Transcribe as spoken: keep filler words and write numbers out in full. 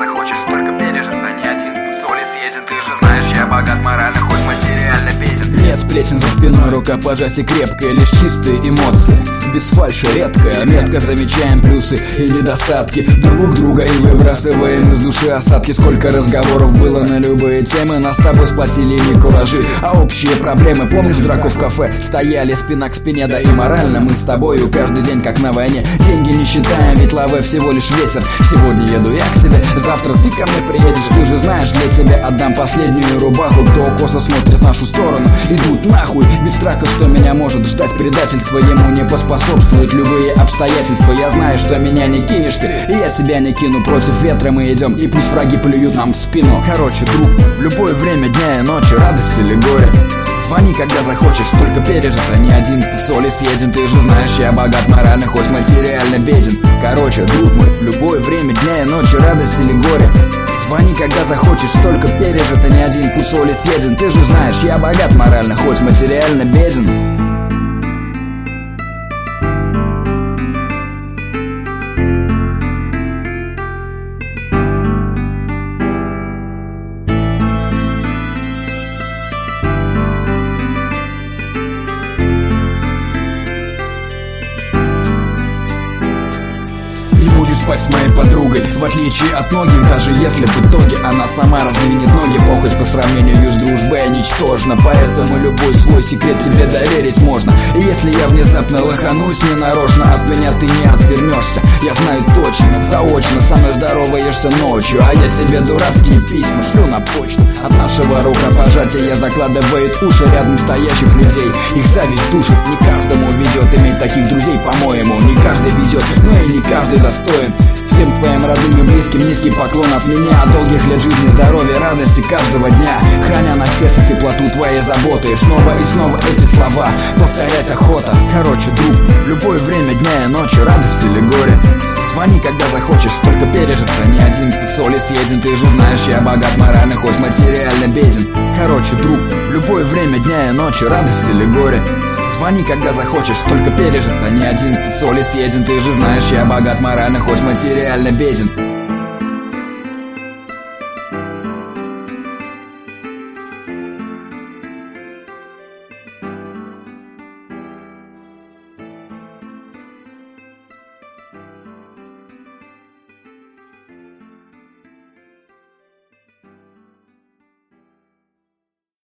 захочешь, столько пережит, да не один пуд соли съеден. Ты же знаешь, я богат морально, хоть материально беден. Нет сплетен за спиной, рукопожатие крепкое, лишь чистые эмоции. Без фальши редкая метко замечаем плюсы и недостатки друг друга и выбрасываем из души осадки. Сколько разговоров было на любые темы, нас с тобой сплотили не куражи, а общие проблемы. Помнишь драку в кафе? Стояли спина к спине, да и морально мы с тобою каждый день как на войне. Деньги не считаем, ведь лаве всего лишь ветер. Сегодня еду я к себе, завтра ты ко мне приедешь. Ты же знаешь, для тебя отдам последнюю рубаху. Кто косо смотрит в нашу сторону, идут нахуй. Без страха, что меня может ждать предательство, ему не поспособствуют любые обстоятельства. Я знаю, что меня не кинешь ты, и я тебя не кину. Против ветра мы идем, и пусть враги плюют нам в спину. Короче, друг, в любое время дня и ночи, радость или горе, звони, когда захочешь, столько пережит, а не один пуд соли съеден. Ты же знаешь, я богат морально, хоть материально беден. Короче, друг мой, в любое время дня и ночи, радость или горе, звони, когда захочешь, столько пережит, а не один пуд соли съеден. Ты же знаешь, я богат морально, хоть материально беден. Спать с моей подругой, в отличие от многих, даже если в итоге она сама раздвинет ноги. Похоть по сравнению с дружбой ничтожна, поэтому любой свой секрет тебе доверить можно. И если я внезапно лоханусь ненарочно, от меня ты не отвернешься. Я знаю точно, заочно, со мной здороваешься ночью, а я тебе дурацкие письма шлю на почту. От нашего рукопожатия закладывает уши рядом стоящих людей. Их зависть душит, не каждому везет иметь таких друзей, по-моему. Не каждый везет, но и не каждый достоин. Всем твоим родным и близким низкий поклон от меня. Долгих лет жизни, здоровья, радости каждого дня, храня на сердце теплоту твоей заботы. Снова и снова эти слова повторять охота. Короче, друг, в любое время дня и ночи, радость или горе, звони, когда захочешь, столько пережит, а не один пуд соли съеден. Ты же знаешь, я богат морально, хоть материально беден. Короче, друг, в любое время дня и ночи, радость или горе, звони, когда захочешь, столько пережит, а не один пуд соли съеден. Ты же знаешь, я богат морально, хоть материально беден.